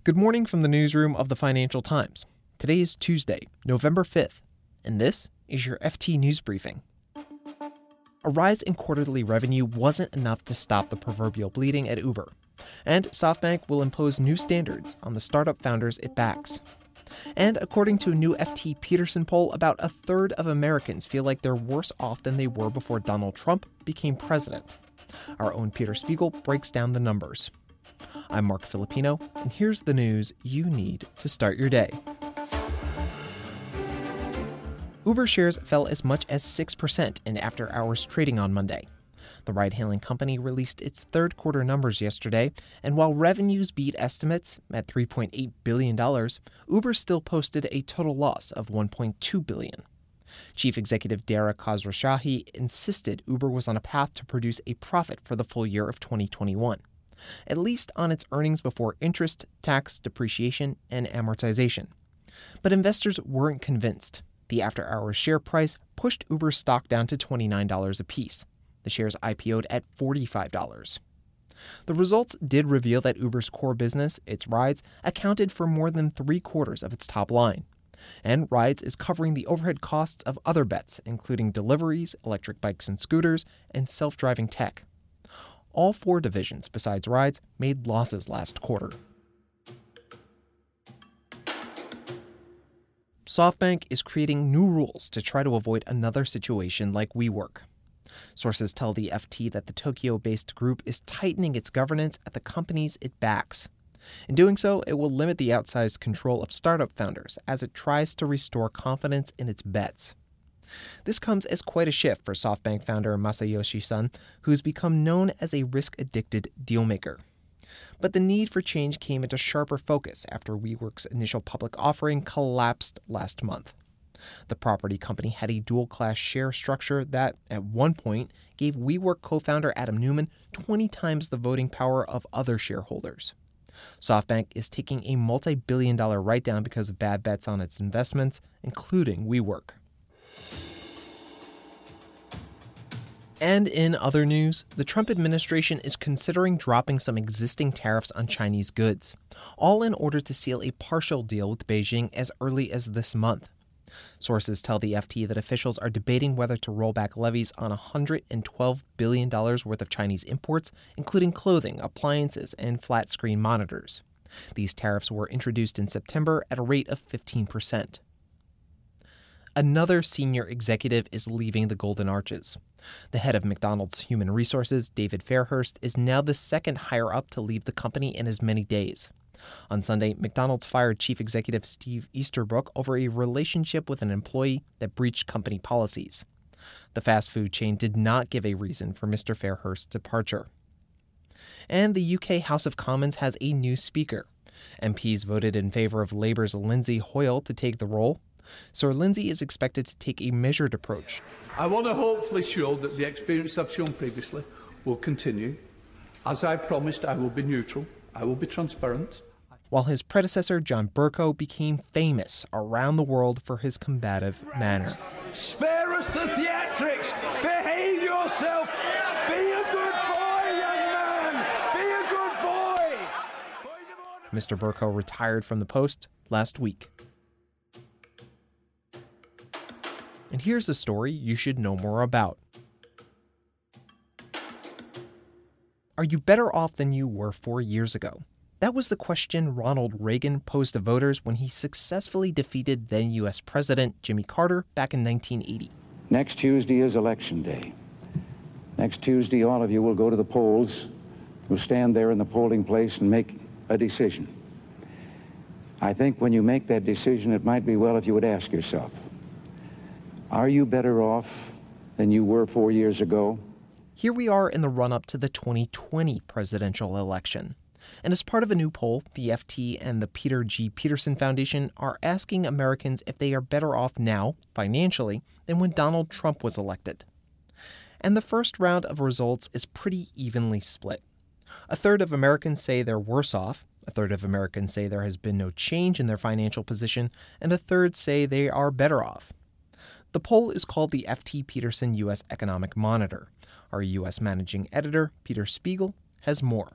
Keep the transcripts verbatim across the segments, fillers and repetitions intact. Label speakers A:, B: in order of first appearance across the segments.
A: Good morning from the newsroom of the Financial Times. Today is Tuesday, November fifth, and this is your F T News Briefing. A rise in quarterly revenue wasn't enough to stop the proverbial bleeding at Uber, and SoftBank will impose new standards on the startup founders it backs. And according to a new F T Peterson poll, about a third of Americans feel like they're worse off than they were before Donald Trump became president. Our own Peter Spiegel breaks down the numbers. I'm Mark Filipino, and here's the news you need to start your day. Uber shares fell as much as six percent in after-hours trading on Monday. The ride-hailing company released its third-quarter numbers yesterday, and while revenues beat estimates at three point eight billion dollars, Uber still posted a total loss of one point two billion dollars. Chief Executive Dara Khosrowshahi insisted Uber was on a path to produce a profit for the full year of twenty twenty-one, at least on its earnings before interest, tax, depreciation, and amortization. But investors weren't convinced. The after-hours share price pushed Uber's stock down to twenty-nine dollars apiece. The shares I P O'd at forty-five dollars. The results did reveal that Uber's core business, its rides, accounted for more than three-quarters of its top line. And Rides is covering the overhead costs of other bets, including deliveries, electric bikes and scooters, and self-driving tech. All four divisions, besides Rides, made losses last quarter. SoftBank is creating new rules to try to avoid another situation like WeWork. Sources tell the F T that the Tokyo-based group is tightening its governance at the companies it backs. In doing so, it will limit the outsized control of startup founders as it tries to restore confidence in its bets. This comes as quite a shift for SoftBank founder Masayoshi Son, who's become known as a risk-addicted dealmaker. But the need for change came into sharper focus after WeWork's initial public offering collapsed last month. The property company had a dual-class share structure that, at one point, gave WeWork co-founder Adam Neumann twenty times the voting power of other shareholders. SoftBank is taking a multi-billion dollar write-down because of bad bets on its investments, including WeWork. And in other news, the Trump administration is considering dropping some existing tariffs on Chinese goods, all in order to seal a partial deal with Beijing as early as this month. Sources tell the F T that officials are debating whether to roll back levies on one hundred twelve billion dollars worth of Chinese imports, including clothing, appliances, and flat-screen monitors. These tariffs were introduced in September at a rate of fifteen percent. Another senior executive is leaving the Golden Arches. The head of McDonald's Human Resources, David Fairhurst, is now the second higher-up to leave the company in as many days. On Sunday, McDonald's fired Chief Executive Steve Easterbrook over a relationship with an employee that breached company policies. The fast food chain did not give a reason for Mister Fairhurst's departure. And the U K House of Commons has a new speaker. M Ps voted in favor of Labour's Lindsay Hoyle to take the role. Sir Lindsay is expected to take a measured approach.
B: I want to hopefully show that the experience I've shown previously will continue. As I promised, I will be neutral. I will be transparent.
A: While his predecessor, John Bercow, became famous around the world for his combative manner.
C: Spare us the theatrics! Behave yourself! Be a good boy, young man! Be a good boy!
A: Mister Bercow retired from the post last week. And here's a story you should know more about. Are you better off than you were four years ago? That was the question Ronald Reagan posed to voters when he successfully defeated then U S President Jimmy Carter back in nineteen eighty.
D: Next Tuesday is Election Day. Next Tuesday, all of you will go to the polls. You'll stand there in the polling place and make a decision. I think when you make that decision, it might be well if you would ask yourself, are you better off than you were four years ago?
A: Here we are in the run-up to the twenty twenty presidential election. And as part of a new poll, the F T and the Peter G. Peterson Foundation are asking Americans if they are better off now, financially, than when Donald Trump was elected. And the first round of results is pretty evenly split. A third of Americans say they're worse off, a third of Americans say there has been no change in their financial position, and a third say they are better off. The poll is called the F T Peterson U S Economic Monitor. Our U S managing editor, Peter Spiegel, has more.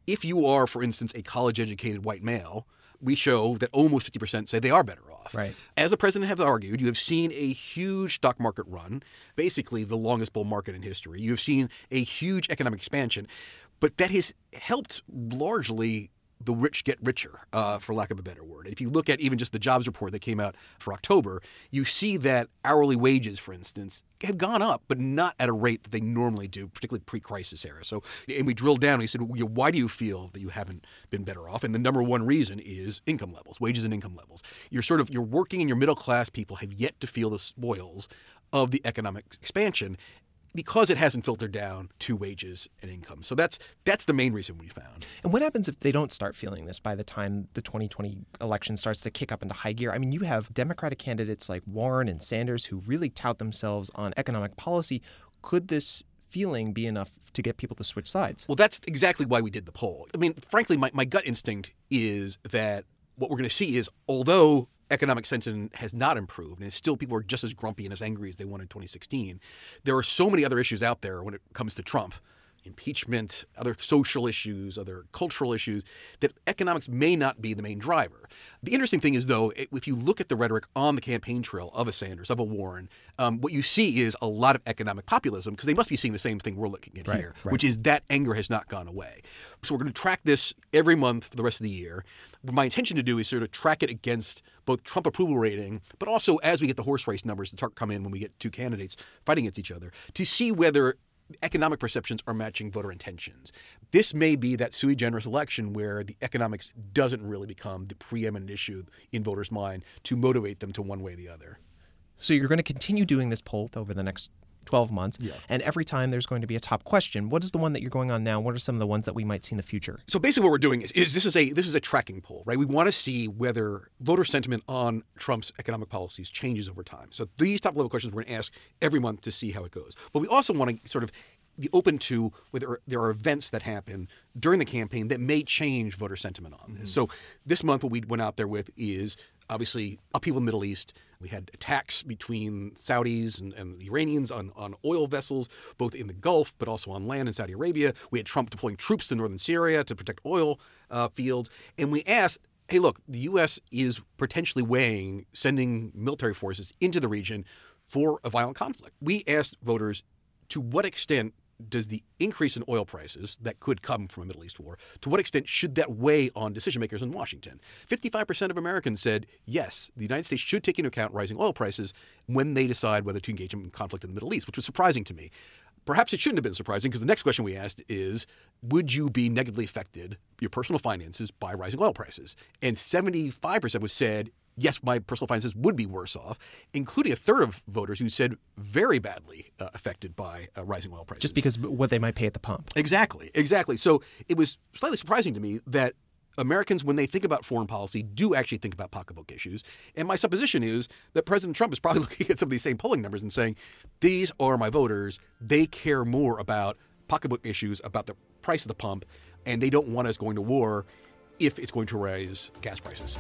E: if you are, for instance, a college-educated white male, we show that almost fifty percent say they are better off.
A: Right.
E: As the president has argued, you have seen a huge stock market run, basically the longest bull market in history. You have seen a huge economic expansion, but that has helped largely the rich get richer, uh, for lack of a better word. If you look at even just the jobs report that came out for October, you see that hourly wages, for instance, have gone up, but not at a rate that they normally do, particularly pre-crisis era. So, and we drilled down and we said, well, why do you feel that you haven't been better off? And the number one reason is income levels, wages and income levels. You're sort of, you're working and your middle class people have yet to feel the spoils of the economic expansion, because it hasn't filtered down to wages and income. So that's that's the main reason we found.
A: And what happens if they don't start feeling this by the time the twenty twenty election starts to kick up into high gear? I mean, you have Democratic candidates like Warren and Sanders who really tout themselves on economic policy. Could this feeling be enough to get people to switch sides?
E: Well, that's exactly why we did the poll. I mean, frankly, my, my gut instinct is that what we're going to see is, although economic sentiment has not improved, and still people are just as grumpy and as angry as they were in twenty sixteen. There are so many other issues out there when it comes to Trump, impeachment, other social issues, other cultural issues, that economics may not be the main driver. The interesting thing is, though, if you look at the rhetoric on the campaign trail of a Sanders, of a Warren, um, what you see is a lot of economic populism, because they must be seeing the same thing we're looking at
A: right,
E: here,
A: right.
E: which is that anger has not gone away. So we're going to track this every month for the rest of the year. What my intention to do is sort of track it against both Trump approval rating, but also as we get the horse race numbers to start come in when we get two candidates fighting against each other, to see whether economic perceptions are matching voter intentions. This may be that sui generis election where the economics doesn't really become the preeminent issue in voters' mind to motivate them to one way or the other.
A: So you're going to continue doing this poll over the next twelve months.
E: Yeah.
A: And every time there's going to be a top question. What is the one that you're going on now? What are some of the ones that we might see in the future?
E: So basically what we're doing is, is this is a this is a tracking poll, right? We want to see whether voter sentiment on Trump's economic policies changes over time. So these top level questions we're going to ask every month to see how it goes. But we also want to sort of be open to whether there are events that happen during the campaign that may change voter sentiment on this. Mm-hmm. So this month what we went out there with is obviously upheaval in the Middle East. We had attacks between Saudis and, and the Iranians on, on oil vessels, both in the Gulf, but also on land in Saudi Arabia. We had Trump deploying troops to northern Syria to protect oil uh, fields. And we asked, hey, look, the U S is potentially weighing sending military forces into the region for a violent conflict. We asked voters, to what extent does the increase in oil prices that could come from a Middle East war, to what extent should that weigh on decision makers in Washington? fifty-five percent of Americans said, yes, the United States should take into account rising oil prices when they decide whether to engage in conflict in the Middle East, which was surprising to me. Perhaps it shouldn't have been surprising, because the next question we asked is, would you be negatively affected, your personal finances, by rising oil prices? And seventy-five percent was said, yes, my personal finances would be worse off, including a third of voters who said very badly uh, affected by uh, rising oil prices.
A: Just because what they might pay at the pump.
E: Exactly, exactly. So it was slightly surprising to me that Americans, when they think about foreign policy, do actually think about pocketbook issues. And my supposition is that President Trump is probably looking at some of these same polling numbers and saying, these are my voters. They care more about pocketbook issues, about the price of the pump, and they don't want us going to war if it's going to raise gas prices.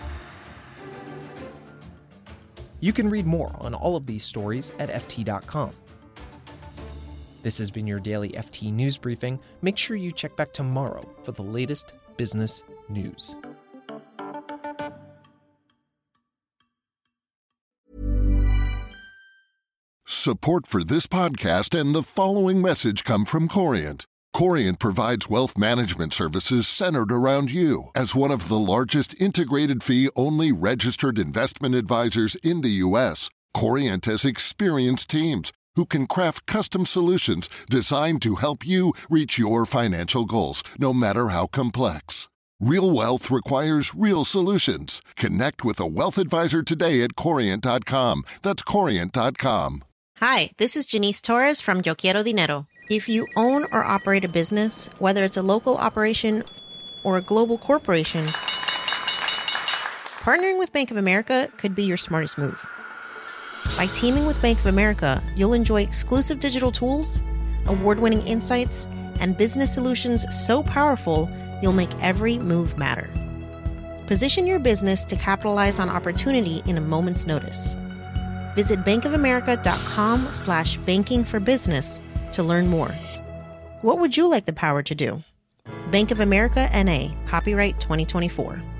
A: You can read more on all of these stories at F T dot com. This has been your daily F T News Briefing. Make sure you check back tomorrow for the latest business news.
F: Support for this podcast and the following message come from Corient. Corient provides wealth management services centered around you. As one of the largest integrated fee-only registered investment advisors in the U S, Corient has experienced teams who can craft custom solutions designed to help you reach your financial goals, no matter how complex. Real wealth requires real solutions. Connect with a wealth advisor today at Corient dot com. That's Corient dot com.
G: Hi, this is Janice Torres from Yo Quiero Dinero. If you own or operate a business, whether it's a local operation or a global corporation, partnering with Bank of America could be your smartest move. By teaming with Bank of America, you'll enjoy exclusive digital tools, award-winning insights, and business solutions so powerful you'll make every move matter. Position your business to capitalize on opportunity in a moment's notice. Visit bankofamerica.com slash banking for business to learn more. What would you like the power to do? Bank of America N A, copyright twenty twenty-four.